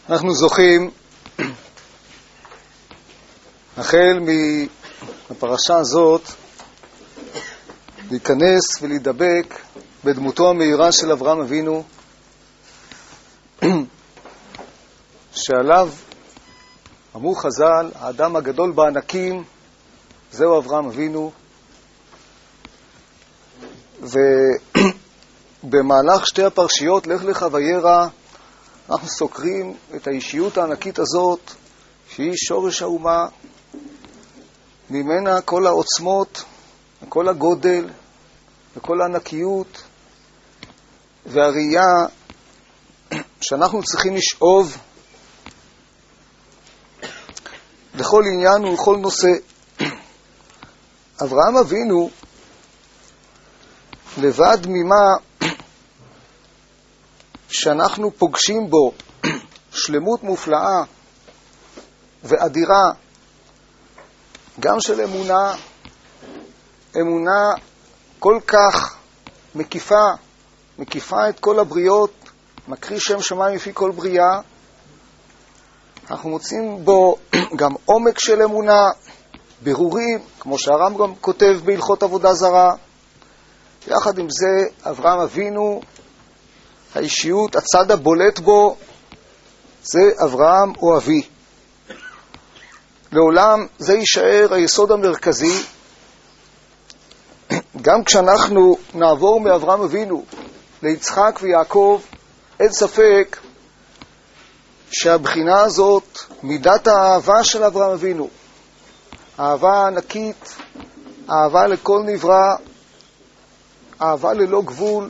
אנחנו זוכים החל מהפרשה הזאת להיכנס ולהידבק בדמותו המהירה של אברהם אבינו, שעליו אמרו חז"ל, האדם הגדול בענקים זהו אברהם אבינו. ובמהלך שתי הפרשיות לך לך וירא אנחנו סוקרים את האישיות הענקית הזאת, שהיא שורש האומה, ממנה כל העוצמות, כל הגודל וכל הענקיות והראייה שאנחנו צריכים לשאוב לכל עניין ולכל נושא. אברהם אבינו לבד ממה שאנחנו פוגשים בו שלמות מופלאה ואדירה, גם של אמונה כל כך מקיפה את כל הבריות, מקריא שם שמיים לפי כל בריאה. אנחנו מוצאים בו גם עומק של אמונה, בירורים, כמו שהרמב"ם כותב בהלכות עבודה זרה. יחד עם זה, אברהם אבינו, האישיות, הצד הבולט בו, זה אברהם או אבי. לעולם זה יישאר היסוד המרכזי. גם כשאנחנו נעבור מאברהם אבינו ליצחק ויעקב, אין ספק שהבחינה הזאת, מידת האהבה של אברהם אבינו, אהבה ענקית, אהבה לכל נברא, אהבה ללא גבול,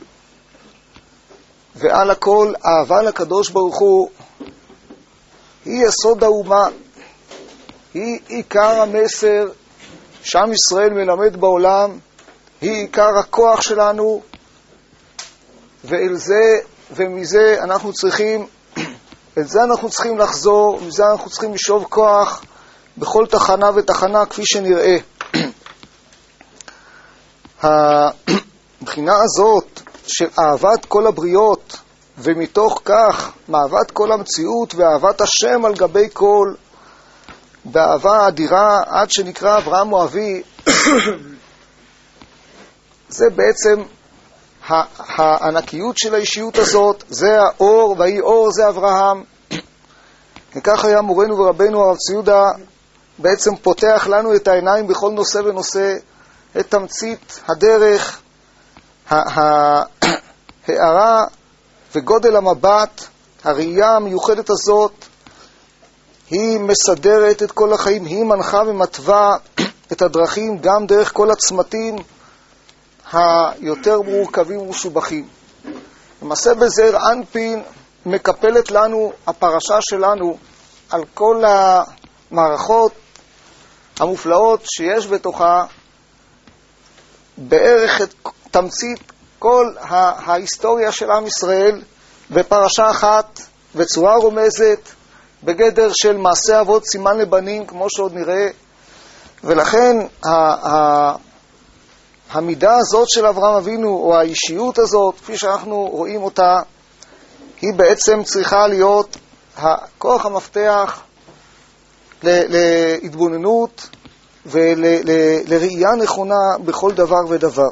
ועל הכל אהבה לקדוש ברוך הוא, היא יסוד האומה, היא עיקר המסר שעם ישראל מלמד בעולם, היא עיקר הכוח שלנו, ומזה אנחנו צריכים, את זה אנחנו צריכים לחזור, מזה אנחנו צריכים לשאוב כוח בכל תחנה ותחנה כפי שנראה. הבחינה הזאת של אהבת כל הבריות, ומתוך כך מאהבת כל המציאות ואהבת השם על גבי כל, באהבה אדירה עד שנקרא אברהם או אבי, זה בעצם הענקיות של האישיות הזאת, זה האור, והיא אור זה אברהם. וכך היה מורנו ורבנו הרב ציודה בעצם פותח לנו את העיניים בכל נושא ונושא, את תמצית הדרך, הערה וגודל המבט, הראייה המיוחדת הזאת, היא מסדרת את כל החיים, היא מנחה ומתווה את הדרכים גם דרך כל הצמתים היותר מורכבים ומשובחים. למעשה בזעיר אנפין מקפלת לנו הפרשה שלנו על כל המערכות המופלאות שיש בתוכה, בערך את תמצית כל ההיסטוריה של עם ישראל בפרשה אחת, בצורה רומזת, בגדר של מעשה אבות סימן לבנים, כמו שעוד נראה. ולכן המידה הזאת של אברהם אבינו, או האישיות הזאת, כפי שאנחנו רואים אותה, היא בעצם צריכה להיות כוח המפתח להתבוננות ולראייה נכונה בכל דבר ודבר.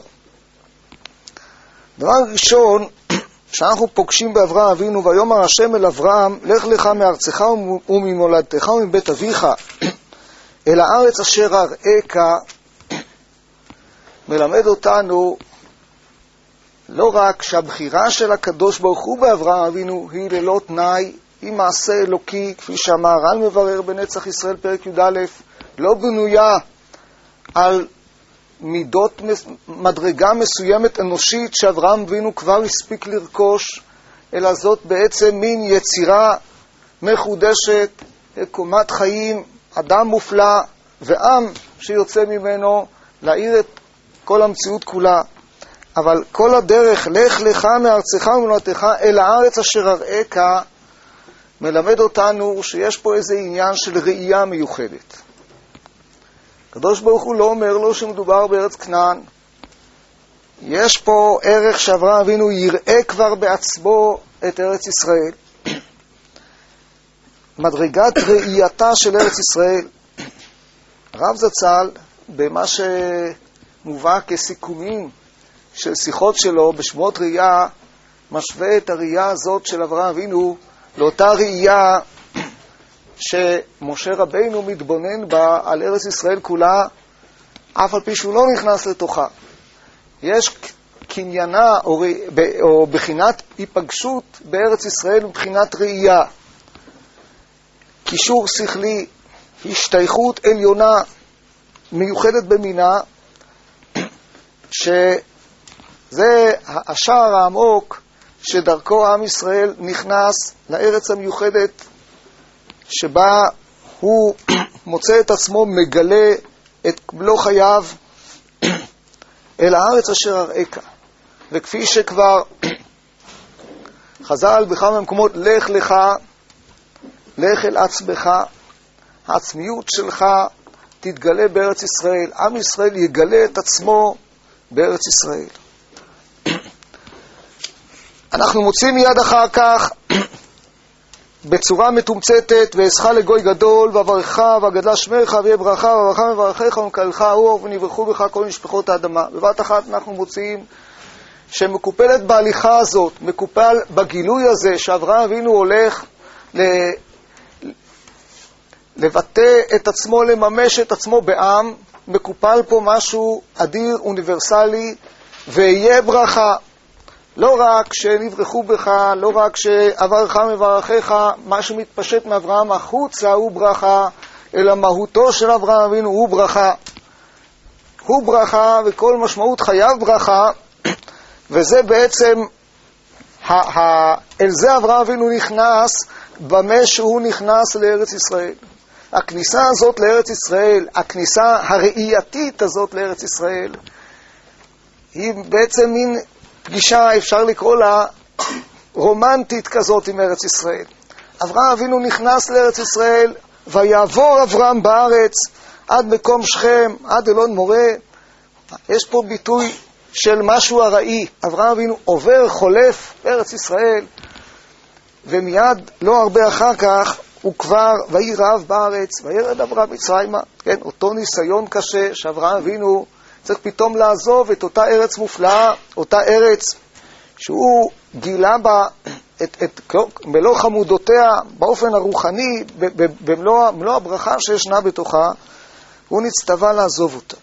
דבר ראשון שאנחנו פוגשים באברהם אבינו, ויאמר השם אל אברהם, לך לך מארצך וממולדתך ומבית אביך אל הארץ אשר אראך, מלמד אותנו לא רק שהבחירה של הקדוש ברוך הוא באברהם אבינו היא ללא תנאי, היא מעשה אלוקי, כפי שהמהר"ל מברר בנצח ישראל פרק י"א, לא בנויה על מידות מדרגה מסוימת אנושית שאברהם אבינו כבר הספיק לרכוש, אלא זאת בעצם מין יצירה מחודשת, קומת חיים, אדם מופלא ועם שיוצא ממנו להאיר את כל המציאות כולה. אבל כל הדרך, לך לך מארצך וממולדתך אל הארץ אשר אראך, מלמד אותנו שיש פה איזה עניין של ראייה מיוחדת. הקדוש ברוך הוא לא אומר לו שמדובר בארץ כנען. יש פה ערך שאברהם אבינו יראה כבר בעצמו את ארץ ישראל. מדרגת ראייתה של ארץ ישראל. הרב זצ"ל, במה שמובא כסיכומים של שיחות שלו בשמות ראייה, משווה את הראייה הזאת של אברהם אבינו לאותה ראייה שמשה רבינו מתבונן בה על ארץ ישראל כולה, אף על פי שהוא לא נכנס לתוכה. יש קניינה או בחינת היפגשות בארץ ישראל מבחינת ראייה, קישור שכלי, השתייכות עליונה מיוחדת במינה, שזה השער העמוק שדרכו עם ישראל נכנס לארץ המיוחדת שבה הוא מוצא את עצמו מגלה את מלוא חייו אל הארץ אשר אראך. וכפי שכבר חז"ל בכמה מקומות, לך לך, לך אל עצמך, העצמיות שלך תתגלה בארץ ישראל. עם ישראל יגלה את עצמו בארץ ישראל. אנחנו מוצאים מיד אחר כך בצורה מתומצתת, ואעשך לגוי גדול, ואברכך, וגדלה שמך, ויהיה ברכה, וברכה מברכך, ומקללך אור, ונברכו בך כל משפחות האדמה. בבת אחת אנחנו מוצאים שמקופלת בהליכה הזאת, מקופל בגילוי הזה, שאברהם אבינו הולך לבטא את עצמו, לממש את עצמו בעם, מקופל פה משהו אדיר, אוניברסלי, ויהיה ברכה. לא רק שנברכו בך, לא רק שאברך מברכך, מה שמתפשט מאברהם החוצה הוא ברכה, אלא מהותו של אברהם אבינו הוא ברכה. הוא ברכה, וכל משמעות חייו ברכה, וזה בעצם, אל זה אברהם אבינו נכנס, במה שהוא נכנס לארץ ישראל. הכניסה הזאת לארץ ישראל, הכניסה הראייתית הזאת לארץ ישראל, היא בעצם מין פגישה, אפשר לקרוא לה רומנטית כזאת עם ארץ ישראל. אברהם אבינו נכנס לארץ ישראל, ויעבור אברהם בארץ עד מקום שכם, עד אלון מורה. יש פה ביטוי של משהו הראי. אברהם אבינו עובר, חולף בארץ ישראל, ומיד לא הרבה אחר כך הוא כבר ויהי רעב בארץ, וירד אברהם מצרימה. כן, אותו ניסיון קשה שאברהם אבינו צריך פתאום לעזוב את אותה ארץ מופלאה, אותה ארץ שהוא גילה בה את מלוא חמודותיה באופן הרוחני, במלוא הברכה שישנה בתוכה, הוא נצטווה לעזוב אותה.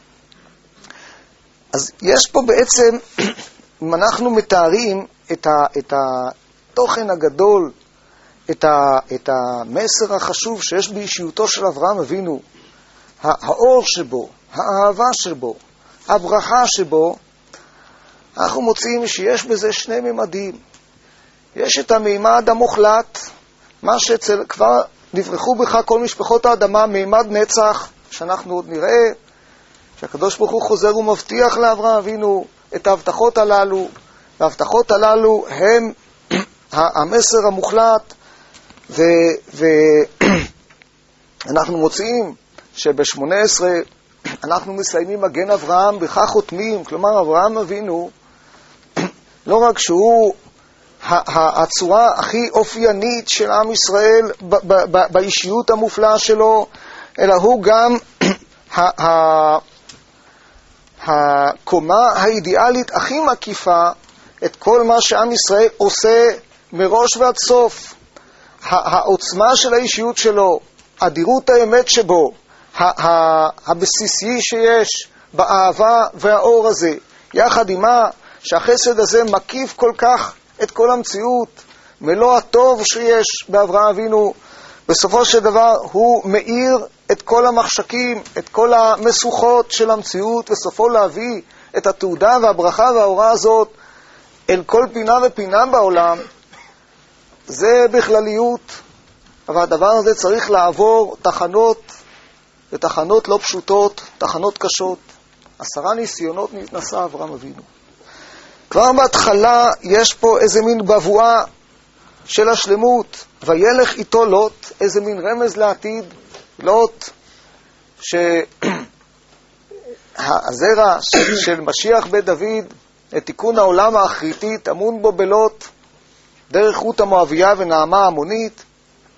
אז יש פה בעצם, אם אנחנו מתארים את התוכן הגדול, את המסר החשוב שיש באישיותו של אברהם אבינו, האור שבו, האהבה שבו, הברכה שבו, אנחנו מוצאים שיש בזה שני ממדים. יש את המימד המוחלט, מה שכבר נברכו בך כל משפחות האדמה, מימד נצח, שאנחנו עוד נראה, שהקדוש ברוך הוא חוזר ומבטיח לאברהם אבינו את ההבטחות הללו, וההבטחות הללו הם המסר המוחלט, ואנחנו מוצאים שב-18 אנחנו מסיימים מגן אברהם, בכך חותמים. כלומר, אברהם אבינו, לא רק שהוא הצורה הכי אופיינית של עם ישראל באישיות המופלאה שלו, אלא הוא גם הקומה האידיאלית הכי מקיפה את כל מה שעם ישראל עושה מראש ועד סוף. העוצמה של האישיות שלו, אדירות האמת שבו, הבסיסי שיש באהבה והאור הזה, יחד עם מה שהחסד הזה מקיף כל כך את כל המציאות, מלוא הטוב שיש באברהם אבינו, בסופו של דבר הוא מאיר את כל המחשקים, את כל המסוכות של המציאות, וסופו להביא את התעודה והברכה והאורה הזאת אל כל פינה ופינה בעולם. זה בכלליות, אבל הדבר הזה צריך לעבור תחנות, ותחנות לא פשוטות, תחנות קשות. 10 ניסיונות נתנסה אברהם אבינו. כבר בהתחלה יש פה איזה מין בבואה של השלמות, וילך איתו לוט, איזה מין רמז לעתיד. לוט, שהזרע של משיח בית דוד, לתיקון העולם האחריתי, טמון בו בלוט, דרך רות המואביה ונעמה המונית.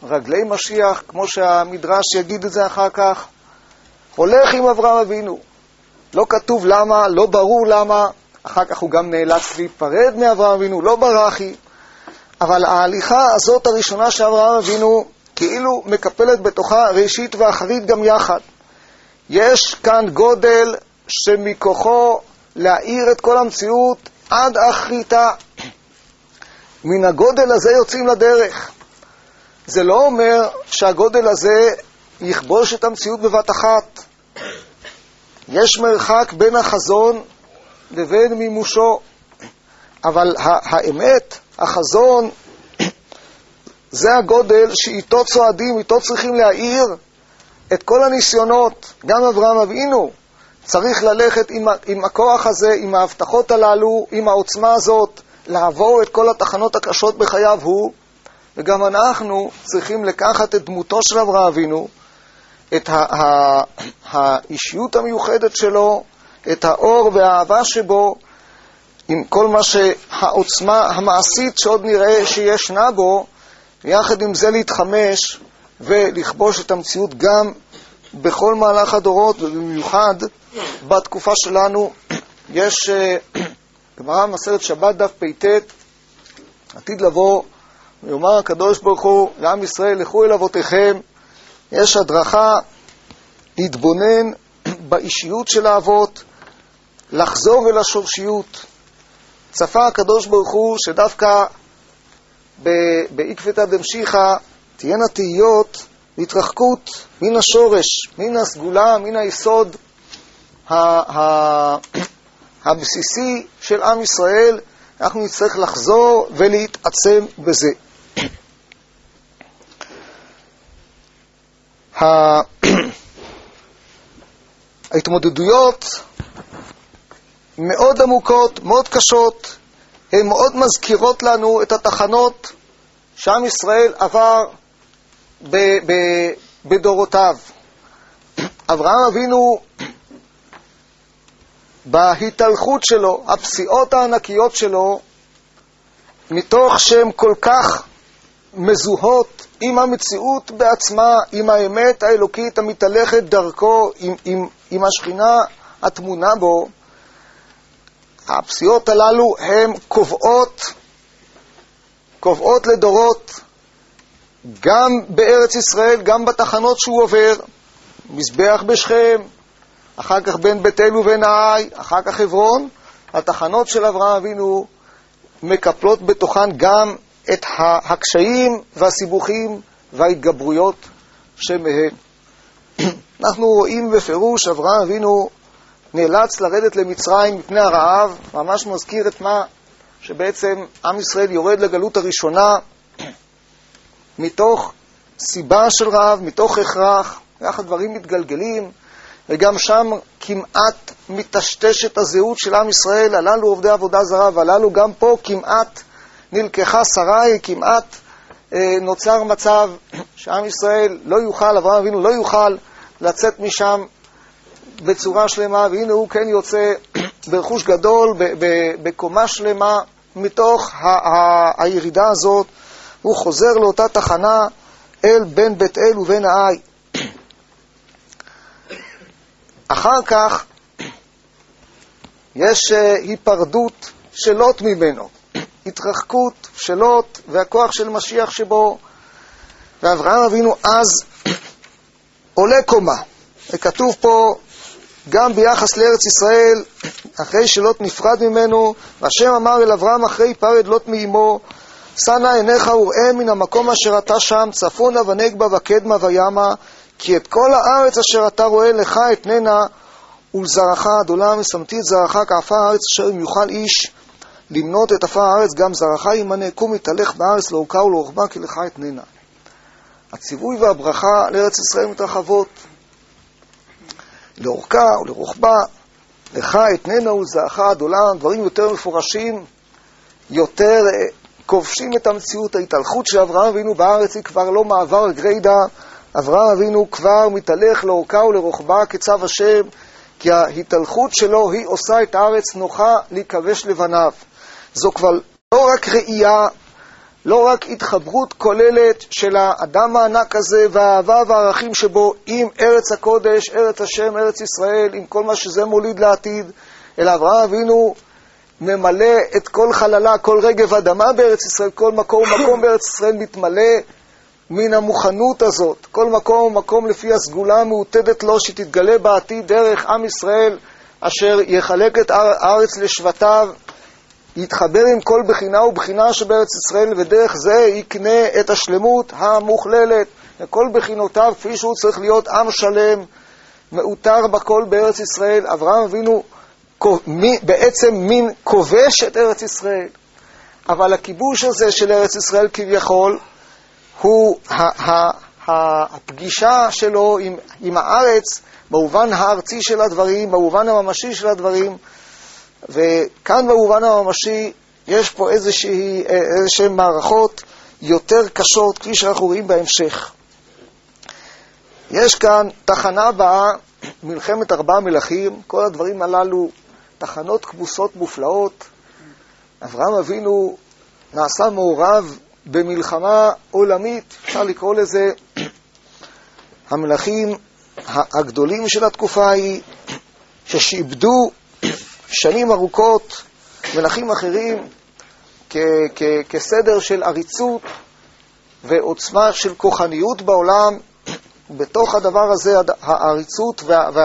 רגלי משיח, כמו שהמדרש יגיד את זה אחר כך, הולך עם אברהם אבינו. לא כתוב למה, לא ברור למה, אחר כך הוא גם נאלץ להיפרד מאברהם אבינו, לא ברחי, אבל ההליכה הזאת הראשונה של אברהם אבינו, כאילו מקפלת בתוכה ראשית ואחרית גם יחד. יש כאן גודל שמכוחו להאיר את כל המציאות עד אחריתה. מן הגודל הזה יוצאים לדרך. זה לא אומר שהגודל הזה יכבוש את המציאות בבת אחת. יש מרחק בין החזון לבין מימושו. אבל האמת, החזון, זה הגודל שאיתו צועדים, איתו צריכים להאיר את כל הניסיונות. גם אברהם אבינו צריך ללכת עם הכוח הזה, עם ההבטחות הללו, עם העוצמה הזאת, לעבור את כל התחנות הקשות בחייו הוא, וגם אנחנו צריכים לקחת את דמותו של אברהם אבינו, את האישיות המיוחדת שלו, את האור והאהבה שבו, עם כל מה שהעוצמה המעשית שעוד נראה שישנה בו, ויחד עם זה להתחמש ולכבוש את המציאות גם בכל מהלך הדורות, ובמיוחד בתקופה שלנו. יש גמרא מסכת שבת דף פ"ט, עתיד לבוא, ויאמר הקדוש ברוך הוא לעם ישראל, לכו אל אבותיכם. יש הדרכה להתבונן באישיות של האבות, לחזור אל השורשיות. צפה הקדוש ברוך הוא שדווקא בעקבתא דמשיחא תהיינה תהיות והתרחקות מן השורש, מן הסגולה, מן היסוד הבסיסי של עם ישראל. אנחנו נצטרך לחזור ולהתעצם בזה. ההתמודדויות מאוד עמוקות, מאוד קשות, הן מאוד מזכירות לנו את התחנות שעם ישראל עבר בדורותיו. אברהם אבינו בהתהלכות שלו, הפסיעות הענקיות שלו, מתוך שהן כל כך מזוהות עם המציאות בעצמה, עם האמת האלוקית המתהלכת דרכו, עם השכינה התמונה בו, הפסיעות הללו הן קובעות לדורות, גם בארץ ישראל, גם בתחנות שהוא עובר, מזבח בשכם, אחר כך בין בית אל ובין העי, אחר כך חברון. התחנות של אברהם אבינו מקפלות בתוכן גם את הקשיים והסיבוכים וההתגברויות שמהם. אנחנו רואים בפירוש אברהם אבינו נאלץ לרדת למצרים מפני הרעב, ממש מזכיר את מה שבעצם עם ישראל יורד לגלות הראשונה מתוך סיבה של רעב, מתוך הכרח, איך הדברים מתגלגלים, וגם שם כמעט מטשטשת הזהות של עם ישראל, הללו עובדי עבודה זרה, והללו גם פה כמעט נלקחה שרי, כמעט נוצר מצב שעם ישראל לא יוכל, אברהם אבינו לא יוכל לצאת משם בצורה שלמה, והנה הוא כן יוצא ברכוש גדול, בקומה שלמה, מתוך הירידה הזאת הוא חוזר לאותה תחנה אל בין בית אל ובין העי. אחר כך יש היפרדות של לוט ממנו, התרחקות של לוט והכוח של משיח שבו, ואברהם אבינו אז עולה קומה. וכתוב פה גם ביחס לארץ ישראל, אחרי שלוט נפרד ממנו, והשם אמר אל אברהם אחרי היפרד לוט מאמו, שא עיניך וראה מן המקום אשר אתה שם, צפונה ונגבה וקדמה וימה, כי את כל הארץ אשר אתה רואה לך אתננה, ולזרעך עד עולם, ושמתי את זרעך כעפר הארץ, אשר אם יוכל איש למנות את עפר הארץ, גם זרעך ימנה, קום התהלך בארץ לאורכה ולרוחבה, כי לך אתננה. הציווי והברכה לארץ ישראל מתרחבות, לאורכה ולרוחבה, לך אתננה ולזרעך עד עולם. דברים יותר מפורשים, יותר כובשים את המציאות. ההתהלכות של אברהם אבינו בארץ היא כבר לא מעבר גרידא, אברהם אבינו כבר מתהלך לאורכה ולרוחבה כצו השם, כי ההתהלכות שלו היא עושה את הארץ נוחה להיכבש לבניו. זו כבר לא רק ראייה לא רק התחברות כוללת של האדם הענק הזה והאהבה והערכים שבו עם ארץ הקודש, ארץ השם, ארץ ישראל, עם כל מה שזה מוליד לעתיד, אלא אברהם אבינו ממלא את כל חללה, כל רגב אדמה בארץ ישראל, כל מקום ומקום בארץ ישראל מתמלא מן המוכנות הזאת. כל מקום ומקום לפי הסגולה המעוטדת לו שתתגלה בעתיד דרך עם ישראל, אשר יחלק את הארץ לשבטיו, יתחבר עם כל בחינה ובחינה שבארץ ישראל, ודרך זה יקנה את השלמות המוכללת לכל בחינותיו, כפי שהוא צריך להיות עם שלם, מאותר בכל בארץ ישראל. אברהם אבינו בעצם מין כובש את ארץ ישראל, אבל הכיבוש הזה של ארץ ישראל כביכול הוא הפגישה שלו עם הארץ במובן הארצי של הדברים, במובן הממשי של הדברים. וכאן במובן הממשי יש פה איזושהי מערכות יותר קשות, כפי שאנחנו רואים בהמשך. יש כאן תחנה הבאה, מלחמת 4 מלכים, כל הדברים הללו תחנות כבוסות מופלאות. אברהם אבינו נעשה מעורב במלחמה עולמית, אפשר לקרוא לזה המלכים הגדולים של התקופה ההיא, ששיבדו שנים ארוכות מלכים אחרים כסדר של עריצות ועוצמה של כוחניות בעולם. בתוך הדבר הזה העריצות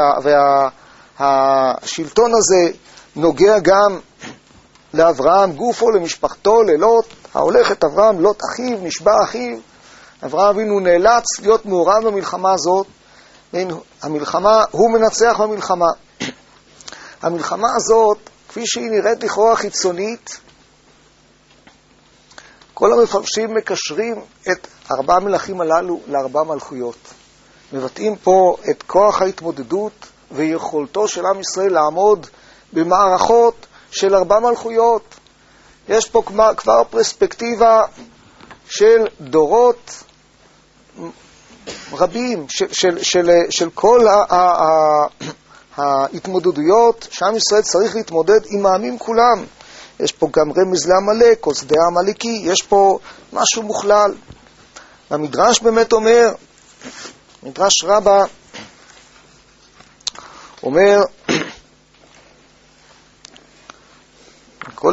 והשלטון הזה נוגע גם לאברהם גופו, למשפחתו, ללוט. ההולכת אברהם, לוט אחיו, נשבע אחיו. אברהם אבינו נאלץ להיות מעורב במלחמה הזאת. המלחמה, הוא מנצח במלחמה. המלחמה הזאת, כפי שהיא נראית לכאורה חיצונית, כל המפרשים מקשרים את 4 מלכים הללו ל4 מלכויות. מבטאים פה את כוח ההתמודדות ויכולתו של עם ישראל לעמוד במערכות של 4 מלכויות. יש פה כבר פרספקטיבה של דורות רבים, של כל ההתמודדויות שעם ישראל צריך להתמודד עם העמים כולם. יש פה גם רמז לעמלק, או שדה העמלקי, יש פה משהו מוכלל. המדרש באמת אומר, מדרש רבה אומר, כל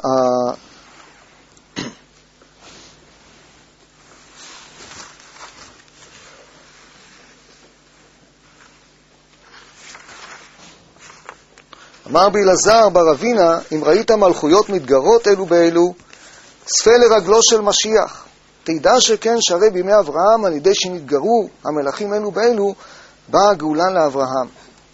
אמר בילעזר בר אבינה, אם ראית מלכויות מתגרות אלו באלו, צפה לרגלו של משיח. תדע שכן שהרי בימי אברהם, על ידי שנתגרו המלכים אלו באלו, באה הגאולה לאברהם.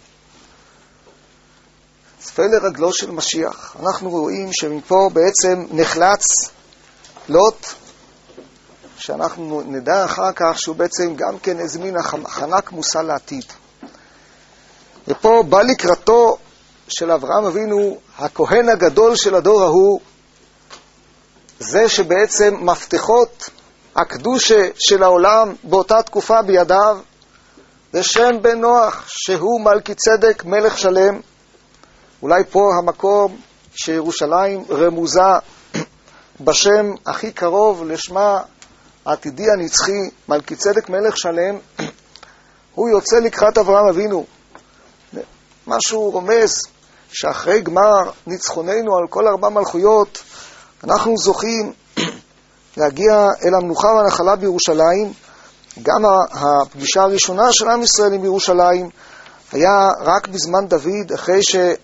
צפה לרגלו של משיח. אנחנו רואים שמפה בעצם נחלץ לוט, שאנחנו נדע אחר כך שהוא בעצם גם כן איזה מין הכנה כמוסה לעתיד. ופה בא לקראתו של אברהם אבינו, הכהן הגדול של הדור ההוא, זה שבעצם מפתחות הקדושה של העולם באותה תקופה בידיו, זה שם בן נוח, שהוא מלכי צדק מלך שלם. אולי פה המקום שירושלים רמוזה בשם הכי קרוב לשמה העתידי הנצחי, מלכי צדק מלך שלם. הוא יוצא לקראת אברהם אבינו. משהו רומז שאחרי גמר ניצחוננו על כל 4 מלכויות, אנחנו זוכים להגיע אל המנוחה והנחלה בירושלים. גם הפגישה הראשונה של עם ישראל עם ירושלים היה רק בזמן דוד, אחרי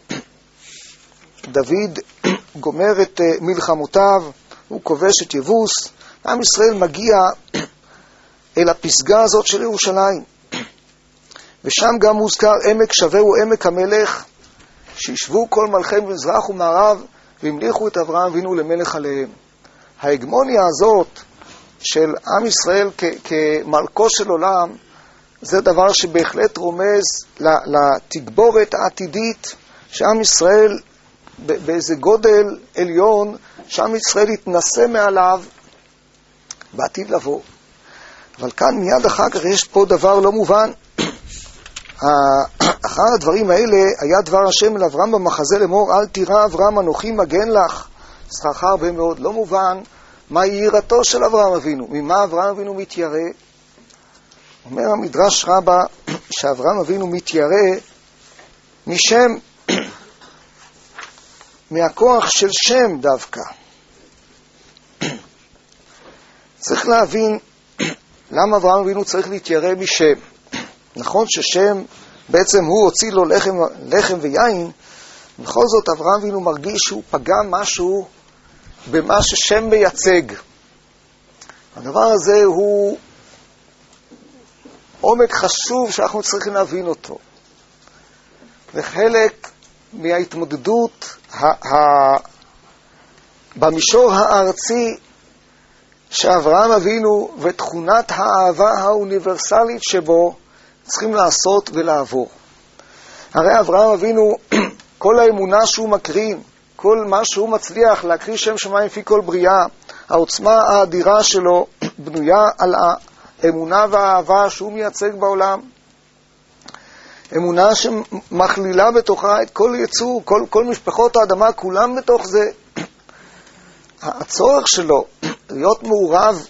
שדוד גומר את מלחמותיו, הוא כובש את יבוס, עם ישראל מגיע אל הפסגה הזאת של ירושלים. ושם גם מוזכר עמק שווה הוא עמק המלך, שישבו כל מלכי מזרח ומערב והמליכו את אברהם אבינו למלך עליהם. ההגמוניה הזאת של עם ישראל כמלכו של עולם, זה דבר שבהחלט רומז לתגבורת העתידית שעם ישראל באיזה גודל עליון, שעם ישראל יתנסה מעליו בעתיד לבוא. אבל כאן מיד אחר כך יש פה דבר לא מובן. אחר הדברים האלה היה דבר השם אל אברהם במחזה לאמור, אל תירא אברהם אנוכי מגן לך, שכרך הרבה מאוד. לא מובן מהי יראתו של אברהם אבינו? ממה אברהם אבינו מתיירא? אומר המדרש רבה שאברהם אבינו מתיירא משם, מהכוח של שם דווקא. צריך להבין למה אברהם אבינו צריך להתיירא משם. נכון ששם בעצם הוא הוציא לו לחם ויין, בכל זאת אברהם אבינו מרגיש שהוא פגם משהו במה ששם מייצג. הדבר הזה הוא עומק חשוב שאנחנו צריכים להבין אותו. וחלק מההתמודדות במישור הארצי שאברהם אבינו ותכונת האהבה האוניברסלית שבו צריכים לעשות ולעבור. הרי אברהם אבינו, כל האמונה שהוא מקרין, כל מה שהוא מצליח להקריא שם שמיים לפי כל בריאה, העוצמה האדירה שלו בנויה על האמונה והאהבה שהוא מייצג בעולם. אמונה שמכלילה בתוכה את כל יצור, כל משפחות האדמה, כולם בתוך זה. הצורך שלו להיות מעורב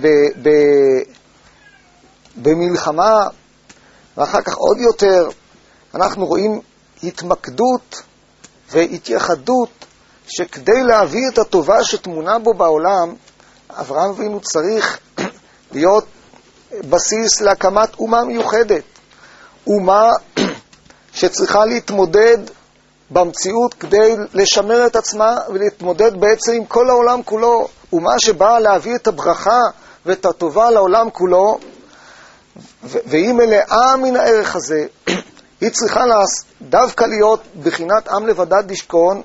במלחמה, ואחר כך עוד יותר, אנחנו רואים התמקדות והתייחדות, שכדי להביא את הטובה שתמונה בו בעולם, אברהם אבינו צריך להיות בסיס להקמת אומה מיוחדת. אומה שצריכה להתמודד במציאות כדי לשמר את עצמה ולהתמודד בעצם עם כל העולם כולו. אומה שבאה להביא את הברכה ואת הטובה לעולם כולו, והיא מלאה מן הערך הזה. היא צריכה דווקא להיות בחינת עם לבדד ישכון,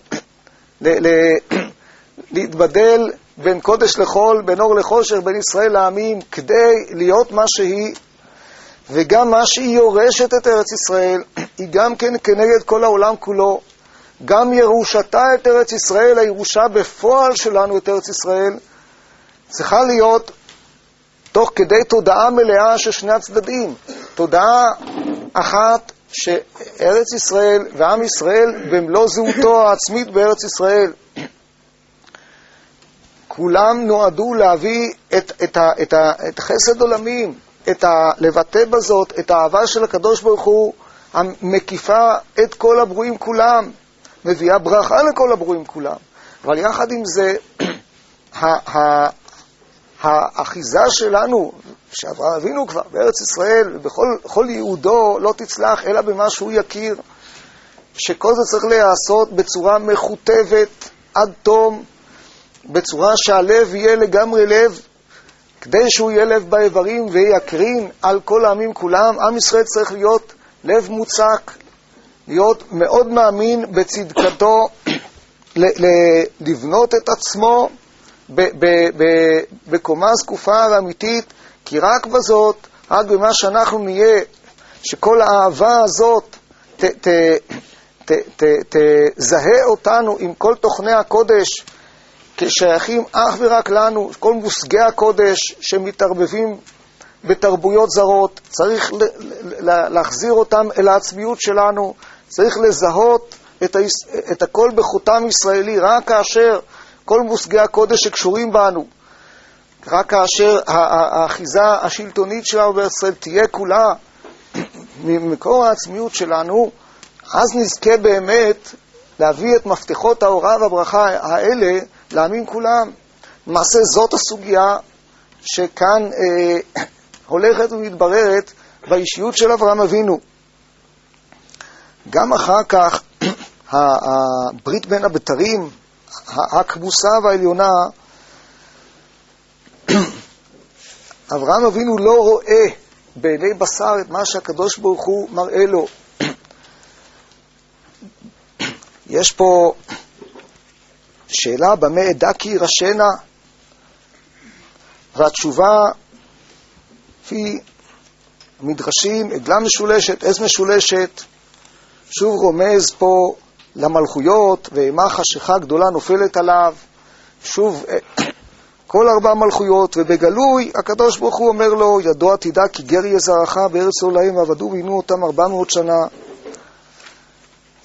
להתבדל בין קודש לחול, בין אור לחושך, בין ישראל לעמים, כדי להיות מה שהיא. וגם מה שהיא יורשת את ארץ ישראל, היא גם כן כנגד כל העולם כולו. גם ירושתה את ארץ ישראל, הירושה בפועל שלנו את ארץ ישראל, צריכה להיות תוך כדי תודעה מלאה של שני הצדדים. תודעה אחת שארץ ישראל ועם ישראל במלוא זהותו העצמית בארץ ישראל, כולם נועדו להביא את חסד עולמים, לבטא בזאת את האהבה של הקדוש ברוך הוא, המקיפה את כל הברואים כולם, מביאה ברכה לכל הברואים כולם. אבל יחד עם זה, האחיזה שלנו, שאברהם אבינו כבר בארץ ישראל, ובכל יהודו לא תצלח אלא במה שהוא יכיר, שכל זה צריך להיעשות בצורה מחוטבת עד תום, בצורה שהלב יהיה לגמרי לב, כדי שהוא יהיה לב באיברים ויקרין על כל העמים כולם. עם ישראל צריך להיות לב מוצק, להיות מאוד מאמין בצדקתו, לבנות את עצמו בקומה זקופה ואמיתית, כי רק בזאת, רק במה שאנחנו נהיה, שכל האהבה הזאת תזהה אותנו עם כל תוכני הקודש, כשייכים אך ורק לנו, כל מושגי הקודש שמתערבבים בתרבויות זרות, צריך להחזיר אותם אל העצמיות שלנו, צריך לזהות את הכל בחותם ישראלי, רק כאשר כל מושגי הקודש שקשורים בנו, רק כאשר האחיזה השלטונית שלנו בישראל תהיה כולה ממקור העצמיות שלנו, אז נזכה באמת להביא את מפתחות ההוראה והברכה האלה לעמים כולם. למעשה זאת הסוגיה שכאן הולכת ומתבררת באישיות של אברהם אבינו. גם אחר כך הברית בין הבתרים, הכמוסה והעליונה, אברהם אבינו לא רואה בעיני בשר את מה שהקדוש ברוך הוא מראה לו. יש פה שאלה במה עדה כי ירשנה, והתשובה לפי המדרשים, עגלה משולשת, עז משולשת, שוב רומז פה למלכויות, ואימה חשיכה גדולה נופלת עליו, שוב כל 4 מלכויות, ובגלוי הקדוש ברוך הוא אומר לו, ידוע תדע כי גר יהיה זרעך בארץ לא להם, ועבדו ועינו אותם 400 שנה.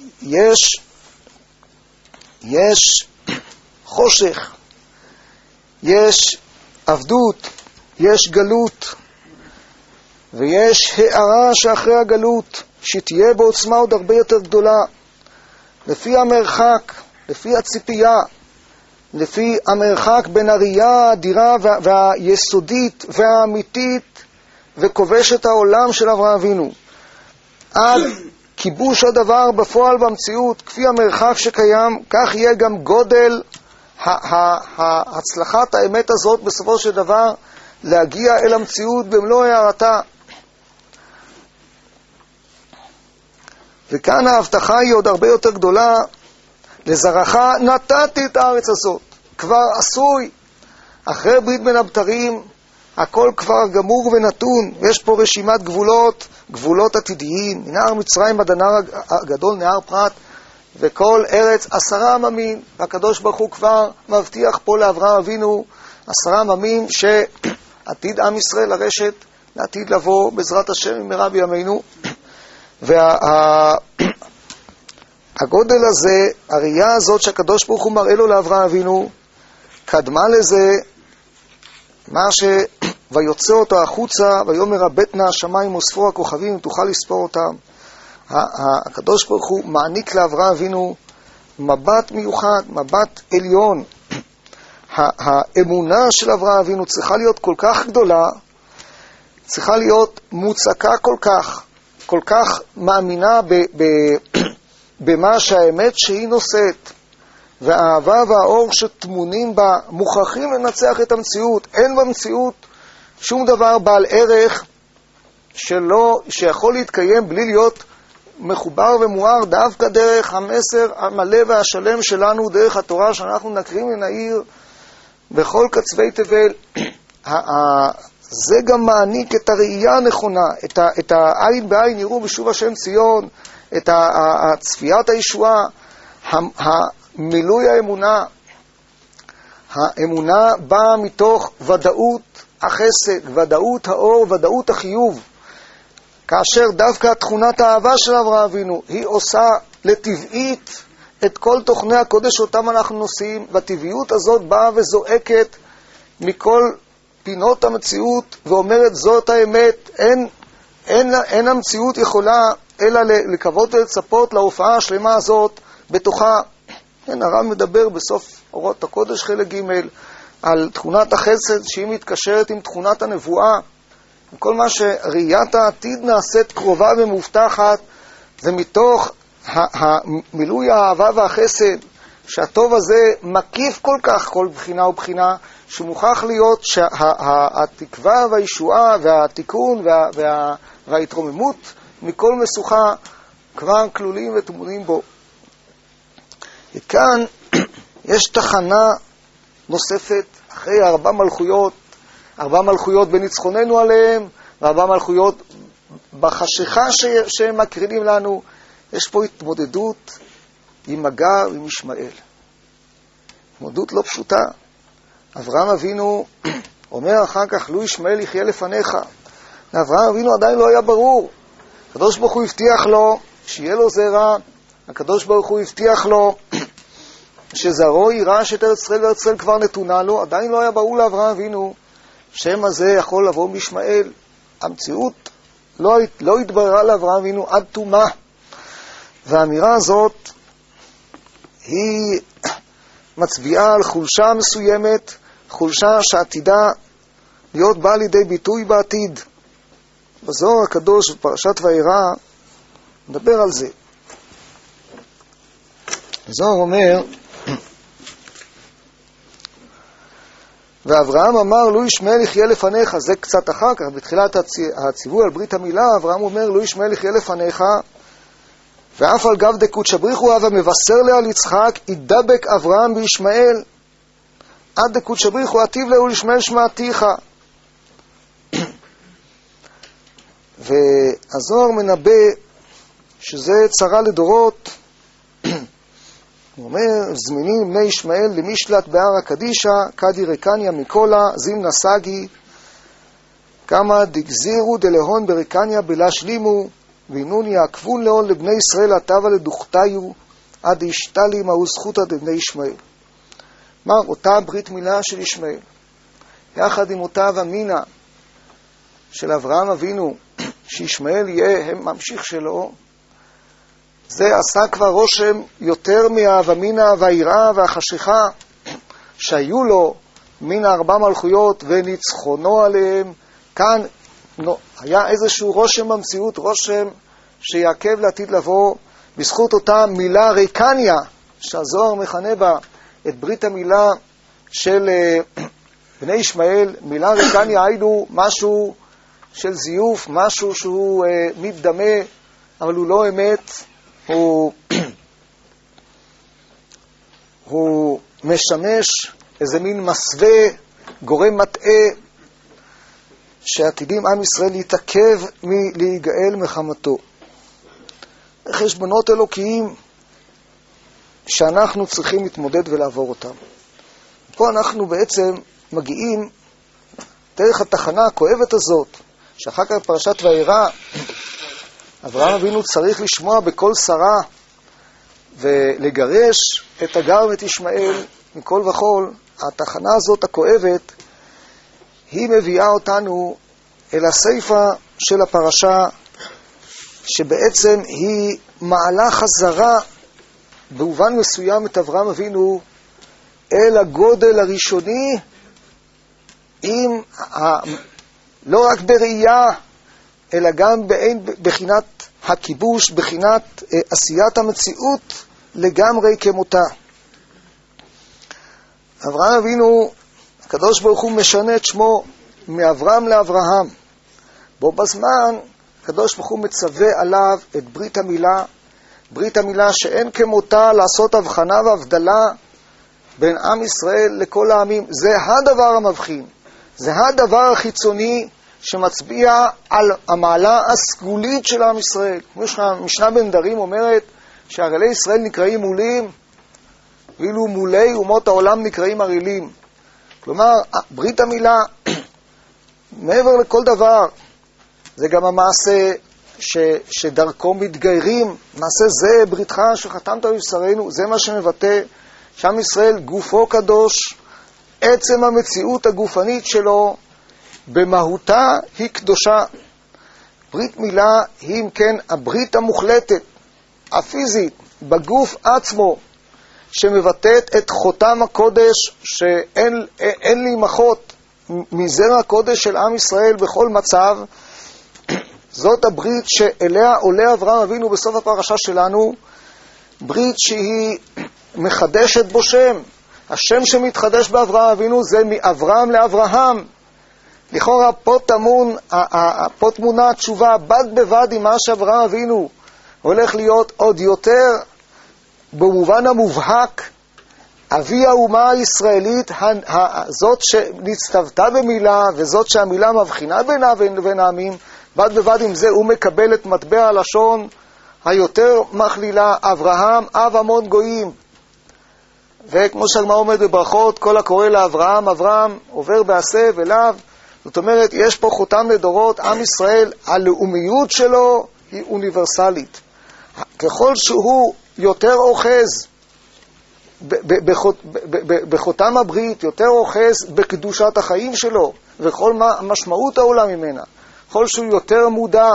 יש חושך, יש עבדות, יש גלות, ויש הערה שאחרי הגלות, שתהיה בעוצמה עוד הרבה יותר גדולה, לפי המרחק, לפי הציפייה, לפי המרחק בין הראייה האדירה והיסודית והאמיתית וכובשת העולם של אברהם אבינו, עד כיבוש הדבר בפועל במציאות, כפי המרחק שקיים, כך יהיה גם גודל הצלחת האמת הזאת בסופו של דבר להגיע אל המציאות במלוא הערתה. וכאן ההבטחה היא עוד הרבה יותר גדולה, לזרעך נתתי את הארץ הזאת, כבר עשוי, אחרי ברית בין הבתרים, הכל כבר גמור ונתון, ויש פה רשימת גבולות, גבולות עתידיים, מנהר מצרים עד הנהר הגדול, נהר פרת, וכל ארץ 10 עממים, והקדוש ברוך הוא כבר מבטיח פה לאברהם אבינו 10 עממים שעתיד עם ישראל לרשת, לעתיד לבוא בעזרת השם במהרה בימינו. והגודל הזה, הראייה הזאת שהקדוש ברוך הוא מראה לו לאברהם אבינו, קדמה לזה מה ויוצא אותו החוצה, ויאמר הבט נא השמיים וספור הכוכבים אם תוכל לספור אותם. הקדוש ברוך הוא מעניק לאברהם אבינו מבט מיוחד, מבט עליון. האמונה של אברהם אבינו צריכה להיות כל כך גדולה, צריכה להיות מוצקה כל כך מאמינה במה שהאמת שהיא נושאת, והאהבה והאור שתמונים בה מוכרחים לנצח את המציאות. אין במציאות שום דבר בעל ערך שיכול להתקיים בלי להיות מחובר ומואר דווקא דרך המסר המלא והשלם שלנו, דרך התורה שאנחנו נקרים ונעיר בכל קצווי תבל. זה גם מעניק את הראייה הנכונה, את העין בעין יראו בשוב השם ציון, את צפיית הישועה, מילוי האמונה. האמונה באה מתוך ודאות החסד, ודאות האור, ודאות החיוב, כאשר דווקא תכונת האהבה של אברהם אבינו היא עושה לטבעית את כל תוכני הקודש אותם אנחנו נושאים, והטבעיות הזאת באה וזועקת מכל פינות המציאות ואומרת זאת האמת. אין המציאות יכולה אלא לקוות ולצפות להופעה השלמה הזאת בתוכה. הרב מדבר בסוף אורות הקודש חלק ג' על תכונת החסד שהיא מתקשרת עם תכונת הנבואה, וכל מה שראיית העתיד נעשית קרובה ומובטחת, זה מתוך מילוי האהבה והחסד, שהטוב הזה מקיף כל כך כל בחינה ובחינה, שמוכרח להיות שהתקווה והישועה והתיקון וההתרוממות מכל משוכה כבר כלולים וטמונים בו. וכאן יש תחנה נוספת אחרי 4 מלכויות, 4 מלכויות בניצחוננו עליהם, ו4 מלכויות בחשיכה שהם מקרינים לנו. יש פה התמודדות עם הגר ועם ישמעאל. התמודדות לא פשוטה. אברהם אבינו אומר אחר כך, לו ישמעאל יחיה לפניך. לאברהם אבינו עדיין לא היה ברור. הקדוש ברוך הוא הבטיח לו שיהיה לו זרע, הקדוש ברוך הוא הבטיח לו שזרעו יירש את ארץ ישראל, וארץ ישראל כבר נתונה לו. עדיין לא היה ברור לאברהם אבינו שם הזה יכול לבוא מישמעאל. המציאות לא התבררה לאברהם אבינו עד תומה. והאמירה הזאת היא מצביעה על חולשה מסוימת, חולשה שעתידה להיות באה לידי ביטוי בעתיד. בזוהר הקדוש בפרשת וירא מדבר על זה. הזוהר אומר, ואברהם אמר לו ישמעאל יחיה לפניך. זה קצת אחר כך, בתחילת הציווי על ברית המילה, אברהם אומר לו ישמעאל יחיה לפניך, ואף על גב דקודש בריחו הווה מבשר לה על יצחק, ידבק אברהם בישמעאל עד דקודש בריחו עתיב לו לישמעאל שמעתיך. והזוהר מנבא שזה צרה לדורות. הוא אומר, זמינים בני ישמעאל למשלט בהר הקדישה, קדי רקניה מקולה, זימנה סגי, כמה דגזירו דלהון ברקניה בלה שלימו, וינון יעקבון להון לבני ישראל עטבה לדוכתיו, עד ישתלי מהו זכותא דבני ישמעאל. אותה ברית מילה של ישמעאל, יחד עם אותה אבמינה של אברהם אבינו, שישמעאל יהיה ממשיך שלו, זה עשה כבר רושם יותר מהאבמינה והיראה והחשיכה שהיו לו מן 4 מלכויות וניצחונו עליהם. כאן היה איזשהו רושם במציאות, רושם שיעכב לעתיד לבוא, בזכות אותה מילה ריקניה שהזוהר מכנה בה את ברית המילה של בני ישמעאל. מילה ריקניה היינו משהו של זיוף, משהו שהוא מתדמה, אבל הוא לא אמת, הוא משמש איזה מין מסווה, גורם מטעה, שעתידים עם ישראל להתעכב מלהיגאל מחמתו. חשבונות אלוקיים שאנחנו צריכים להתמודד ולעבור אותם. פה אנחנו בעצם מגיעים דרך התחנה הכואבת הזאת, שאחר כך פרשת וירא, אברהם אבינו צריך לשמוע בקול שרה ולגרש את הגר ואת ישמעאל מכל וכל. התחנה הזאת הכואבת היא מביאה אותנו אל הסיפה של הפרשה, שבעצם היא מעלה חזרה במובן מסוים את אברהם אבינו אל הגודל הראשוני, עם לא רק בראייה אלא גם בחינת הכיבוש, בחינת עשיית המציאות לגמרי כמותה. אברהם אבינו, הקדוש ברוך הוא משנה את שמו מאברהם לאברהם. בו בזמן הקדוש ברוך הוא מצווה עליו את ברית המילה, ברית המילה שאין כמותה לעשות הבחנה והבדלה בין עם ישראל לכל העמים. זה הדבר המבחין, זה הדבר החיצוני שמצביע על המעלה הסגולית של עם ישראל. כמו שהמשנה בנדרים אומרת שהרעלי ישראל נקראים מולים, ואילו מולי אומות העולם נקראים ערלים. כלומר, ברית המילה, מעבר לכל דבר, זה גם המעשה שדרכו מתגיירים. מעשה זה בריתך שחתמת בבשרנו, זה מה שמבטא שעם ישראל גופו קדוש, עצם המציאות הגופנית שלו במהותה היא קדושה. ברית מילה היא אם כן הברית המוחלטת, הפיזית, בגוף עצמו, שמבטאת את חותם הקודש שאין להימחות מזרע הקודש של עם ישראל בכל מצב. זאת הברית שאליה עולה אברהם אבינו בסוף הפרשה שלנו, ברית שהיא מחדשת בו שם. השם שמתחדש באברהם אבינו זה מאברהם לאברהם. לכאורה פה תמונה התשובה בד בבד עם מה שאברהם אבינו הולך להיות עוד יותר במובן המובהק אבי האומה הישראלית, זאת שנצטוותה במילה וזאת שהמילה מבחינה בינה ובין העמים. בד בבד עם זה הוא מקבל את מטבע הלשון היותר מכלילה, אברהם אב המון גויים. וכמו שהגמרא אומרת בברכות, כל הקורא לאברהם אברהם עובר בעשה ולאו. זאת אומרת, יש פה חותם לדורות. עם ישראל, הלאומיות שלו היא אוניברסלית. ככל שהוא יותר אוחז בחותם הברית, יותר אוחז בקדושת החיים שלו וכל משמעות העולם ממנה, ככל שהוא יותר מודע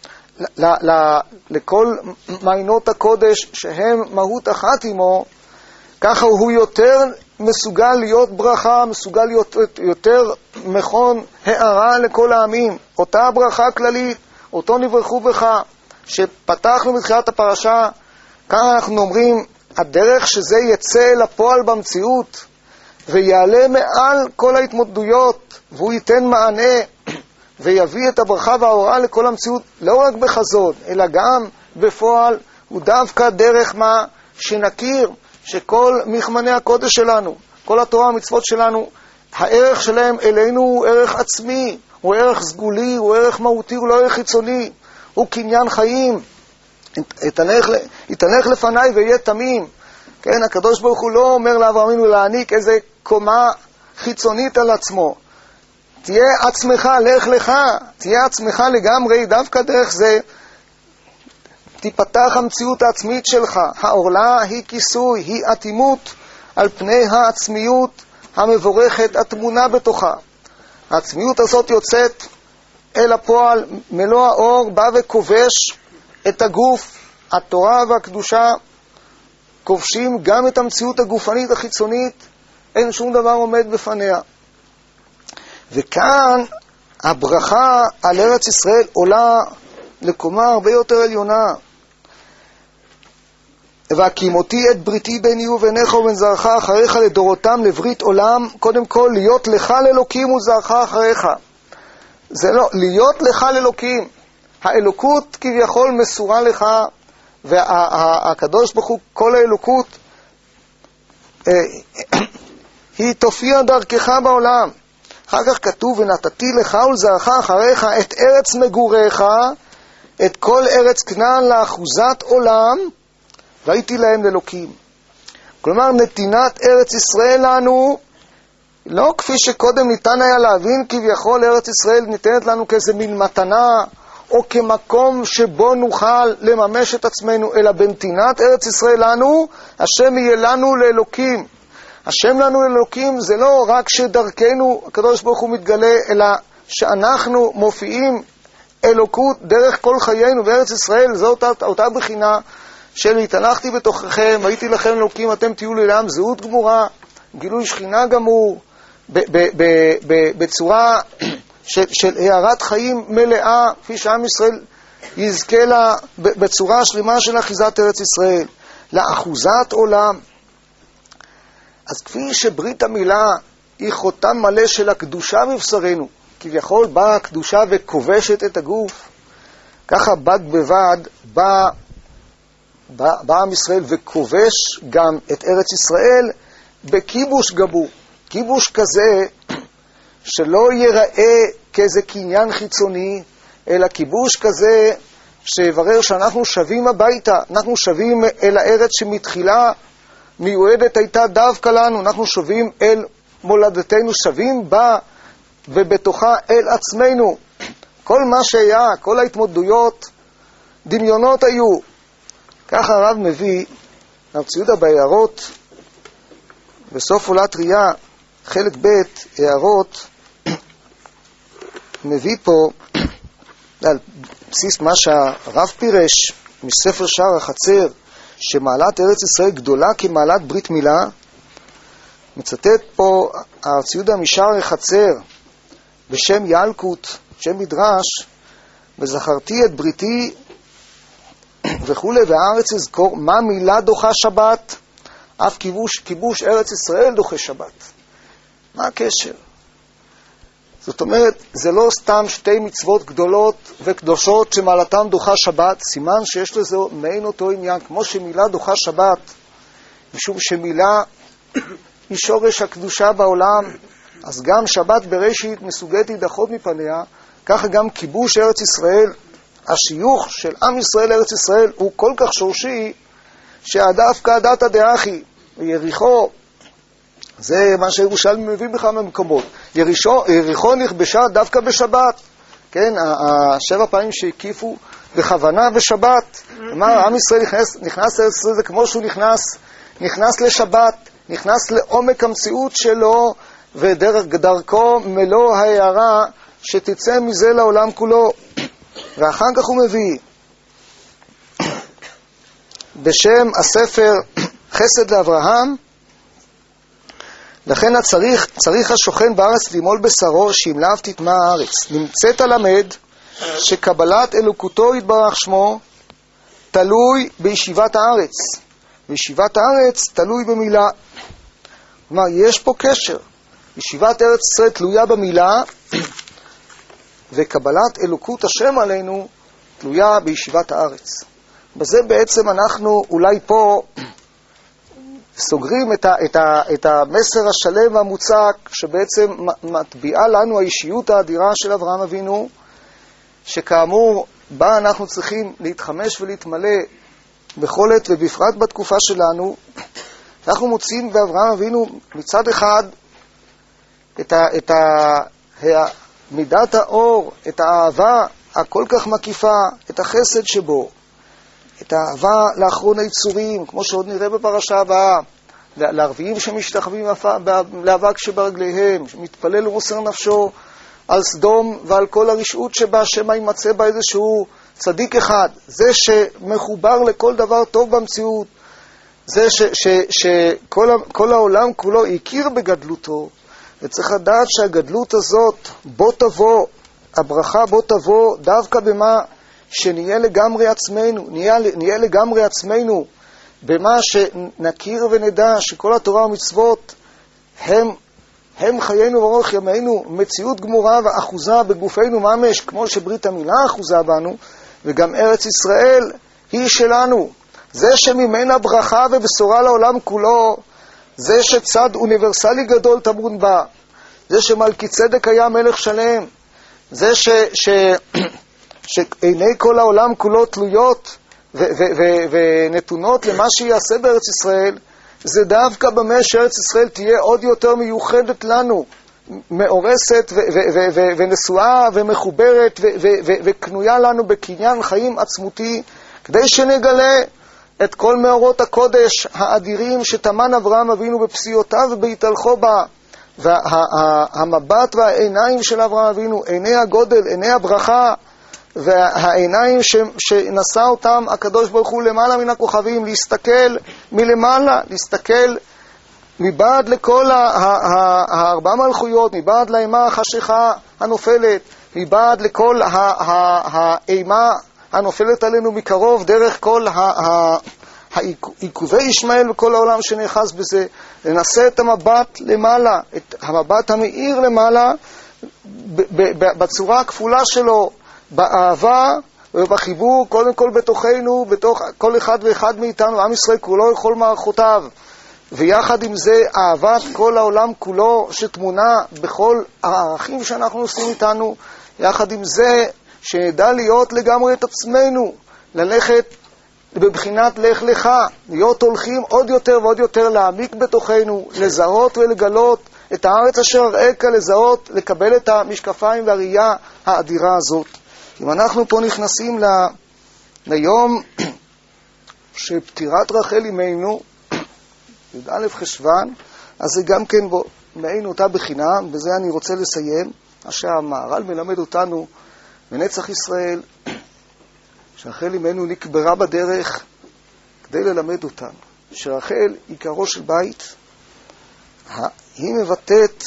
לכל מעיינות הקודש שהם מהות אחת עמו, ככה הוא יותר מסוגל להיות ברכה, מסוגל להיות יותר מכון הערה לכל העמים. אותה ברכה כללית, אותו נברכו בך, שפתחנו בתחילת הפרשה, כאן אנחנו אומרים, הדרך שזה יצא לפועל במציאות, ויעלה מעל כל ההתמודדויות, והוא ייתן מענה, ויביא את הברכה וההוראה לכל המציאות, לא רק בחזון, אלא גם בפועל, הוא דווקא דרך מה שנכיר, שכל מכמני הקודש שלנו, כל התורה והמצוות שלנו, הערך שלהם אלינו הוא ערך עצמי, הוא ערך סגולי, הוא ערך מהותי, הוא לא ערך חיצוני, הוא קניין חיים. יתנך לפניי ויהיה תמים. כן, הקדוש ברוך הוא לא אומר לאברהם אבינו להעניק איזה קומה חיצונית על עצמו. תהיה עצמך, לך לך, תהיה עצמך לגמרי, דווקא דרך זה תיפתח המציאות העצמית שלך. העורלה היא כיסוי, היא אטימות. על פני העצמיות המבורכת התמונה בתוכה. העצמיות הזאת יוצאת אל הפועל, מלוא האור בא וכובש את הגוף. התורה והקדושה כובשים גם את המציאות הגופנית החיצונית, אין שום דבר עומד בפניה. וכאן הברכה על ארץ ישראל עולה לקומה הרבה יותר עליונה. והקימותי את בריתי ביני וביניך ובין זרעך אחריך לדורותם לברית עולם, קודם כל להיות לך לאלוקים וזרעך אחריך. זה לא, להיות לך לאלוקים. האלוקות כביכול מסורה לך, והקדוש ברוך הוא, כל האלוקות, היא תופיע דרכך בעולם. אחר כך כתוב, ונתתי לך ולזרעך אחריך את ארץ מגוריך, את כל ארץ כנען לאחוזת עולם, והייתי להם לאלוקים. כלומר, נתינת ארץ ישראל לנו, לא כפי שקודם ניתן היה להבין, כביכול ארץ ישראל ניתנת לנו כאיזה מין מתנה, או כמקום שבו נוכל לממש את עצמנו, אלא בנתינת ארץ ישראל לנו, השם יהיה לנו לאלוקים. השם לנו לאלוקים זה לא רק שדרכנו הקדוש ברוך הוא מתגלה, אלא שאנחנו מופיעים אלוקות דרך כל חיינו בארץ ישראל. זאת אותה בחינה של התהלכתי בתוככם, הייתי לכם אלוקים, אתם תהיו לי לעם, זהות גמורה, גילוי שכינה גמור, בצורה של הערת חיים מלאה, כפי שעם ישראל יזכה לה בצורה שלמה של אחיזת ארץ ישראל, לאחוזת עולם. אז כפי שברית המילה היא חותם מלא של הקדושה מבשרנו, כביכול באה הקדושה וכובשת את הגוף, ככה בד בבד בא עם ישראל וכובש גם את ארץ ישראל בכיבוש גמור. כיבוש כזה שלא ייראה כאיזה קניין חיצוני, אלא כיבוש כזה שיברר שאנחנו שווים הביתה, אנחנו שווים אל הארץ שמתחילה מיועדת הייתה דווקא לנו, אנחנו שווים אל מולדתנו, שווים בה ובתוכה אל עצמנו. כל מה שהיה, כל ההתמודדויות, דמיונות היו. ככה הרב מביא, הרב ציודה בהערות, בסוף עולת ראייה, חלק ב' הערות, מביא פה, על בסיס מה שהרב פירש מספר שער החצר, שמעלת ארץ ישראל גדולה כמעלת ברית מילה, מצטט פה הרב ציודה משער החצר, בשם ילקוט, שם מדרש, וזכרתי את בריתי וכו', והארץ אזכור, מה מילה דוחה שבת? אף כיבוש ארץ ישראל דוחה שבת. מה הקשר? זאת אומרת, זה לא סתם שתי מצוות גדולות וקדושות שמעלתם דוחה שבת, סימן שיש לזה מעין אותו עניין, כמו שמילה דוחה שבת, משום שמילה היא שורש הקדושה בעולם, אז גם שבת בראשית מסוגלת להידחות מפניה, ככה גם כיבוש ארץ ישראל, השיוך של עם ישראל לארץ ישראל הוא כל כך שורשי, שהדווקא דתא דאחי, יריחו, זה מה שירושלמי מביא בכמה מקומות, יריחו נכבשה דווקא בשבת, כן, 7 פעמים שהקיפו בכוונה בשבת, כלומר, עם ישראל נכנס לארץ ישראל, זה כמו שהוא נכנס לשבת, נכנס לעומק המציאות שלו, ודרכו מלוא ההערה שתצא מזה לעולם כולו. ואחר כך הוא מביא בשם הספר חסד לאברהם, לכן צריך השוכן בארץ למול בשרו, שאם לאו תטמא הארץ. נמצאת הלמד שקבלת אלוקותו יתברך שמו תלוי בישיבת הארץ, וישיבת הארץ תלוי במילה. כלומר, יש פה קשר. ישיבת ארץ ישראל תלויה במילה, וקבלת אלוקות השם עלינו תלויה בישיבת הארץ. בזה בעצם אנחנו אולי פה סוגרים את המסר השלם והמוצק, שבעצם מטביעה לנו האישיות האדירה של אברהם אבינו, שכאמור בה אנחנו צריכים להתחמש ולהתמלא בכל עת, ובפרט בתקופה שלנו. אנחנו מוצאים באברהם אבינו מצד אחד את מידת האור, את האהבה הכל כך מקיפה, את החסד שבו, את האהבה לאחרון היצורים, כמו שעוד נראה בפרשה הבאה, לערביים שמשתחווים לאבק שברגליהם, שמתפלל ומוסר נפשו על סדום ועל כל הרשעות שבה, שמא יימצא בה איזשהו צדיק אחד, זה שמחובר לכל דבר טוב במציאות, זה שכל העולם כולו הכיר בגדלותו, וצריך לדעת שהגדלות הזאת בוא תבוא, הברכה בוא תבוא דווקא במה שנהיה לגמרי עצמנו, נהיה לגמרי עצמנו, במה שנכיר ונדע שכל התורה ומצוות הם חיינו ואורך ימינו, מציאות גמורה ואחוזה בגופנו ממש, כמו שברית המילה אחוזה בנו, וגם ארץ ישראל היא שלנו. זה שממנה ברכה ובשורה לעולם כולו, זה שצד אוניברסלי גדול טמון בה, זה שמלכי צדק היה מלך שלם, זה שעיני כל העולם כולו תלויות ונתונות למה שיעשה בארץ ישראל, זה דווקא במה שארץ ישראל תהיה עוד יותר מיוחדת לנו, מאורסת ונשואה ומחוברת וקנויה לנו בקניין חיים עצמותי, כדי שנגלה את כל מאורות הקודש האדירים שטמן אברהם אבינו בפסיעותיו ובהתהלכו בה. והמבט והעיניים של אברהם אבינו, עיני הגודל, עיני הברכה, והעיניים שנשא אותם הקדוש ברוך הוא למעלה מן הכוכבים, להסתכל מלמעלה, להסתכל מבעד לכל הארבע מלכויות, מבעד לאימה החשיכה הנופלת, מבעד לכל האימה הנופלת עלינו מקרוב, דרך כל העיכובי ישמעאל וכל העולם שנאחז בזה, לנסה את המבט למעלה, את המבט המאיר למעלה, בצורה הכפולה שלו, באהבה ובחיבור, קודם כל בתוכנו, בתוך כל אחד ואחד מאיתנו, עם ישראל כולו לכל מערכותיו, ויחד עם זה אהבת כל העולם כולו שתמונה בכל הערכים שאנחנו עושים איתנו, יחד עם זה שנדע להיות לגמרי את עצמנו, ללכת בבחינת לך לך, להיות הולכים עוד יותר ועוד יותר להעמיק בתוכנו, לזהות ולגלות את הארץ אשר אראך, לזהות, לקבל את המשקפיים והראייה האדירה הזאת. אם אנחנו פה נכנסים ליום של פטירת רחל אמנו, י"א חשוון, אז זה גם כן מעין אותה בחינה, בזה אני רוצה לסיים, שהמהר"ל מלמד אותנו בנצח ישראל, שרחל אמנו נקברה בדרך כדי ללמד אותנו, שרחל עיקרו של בית, היא מבטאת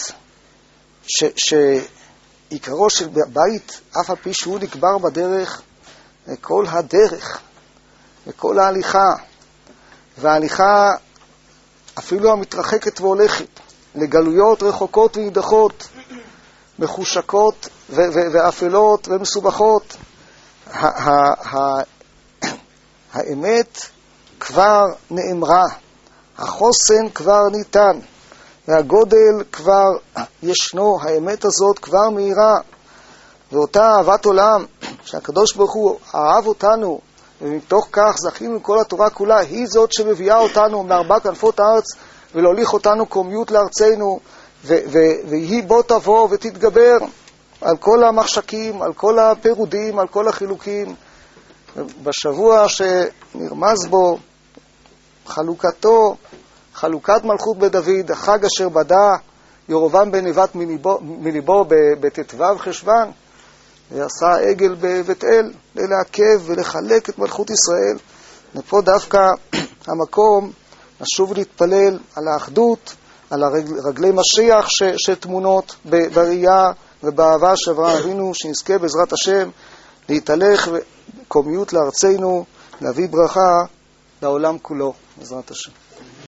שעיקרו של בית, אף על פי שהוא נקבר בדרך, כל הדרך וכל ההליכה, וההליכה אפילו המתרחקת והולכת, לגלויות רחוקות ונידחות, מחושקות ואפלות ומסובכות, האמת כבר נאמרה, החוסן כבר ניתן, והגודל כבר ישנו, האמת הזאת כבר מהירה, ואותה אהבת עולם שהקדוש ברוך הוא אהב אותנו, ומתוך כך זכינו כל התורה כולה, היא זאת שמביאה אותנו מארבע כנפות הארץ ולהוליך אותנו קומיות לארצנו, והיא בוא תבוא ותתגבר על כל המחשקים, על כל הפירודים, על כל החילוקים. בשבוע שנרמז בו חלוקת מלכות בדוד, החג אשר בדה ירובעם בן נבט מליבו בט"ו חשוון, ועשה עגל בבית אל לעכב ולחלק את מלכות ישראל. ופה דווקא המקום נשוב להתפלל על האחדות, על רגלי משיח שתמונות בראייה ובאהבה של אברהם אבינו, שנזכה בעזרת השם להתהלך קומיות לארצנו, להביא ברכה לעולם כולו בעזרת השם.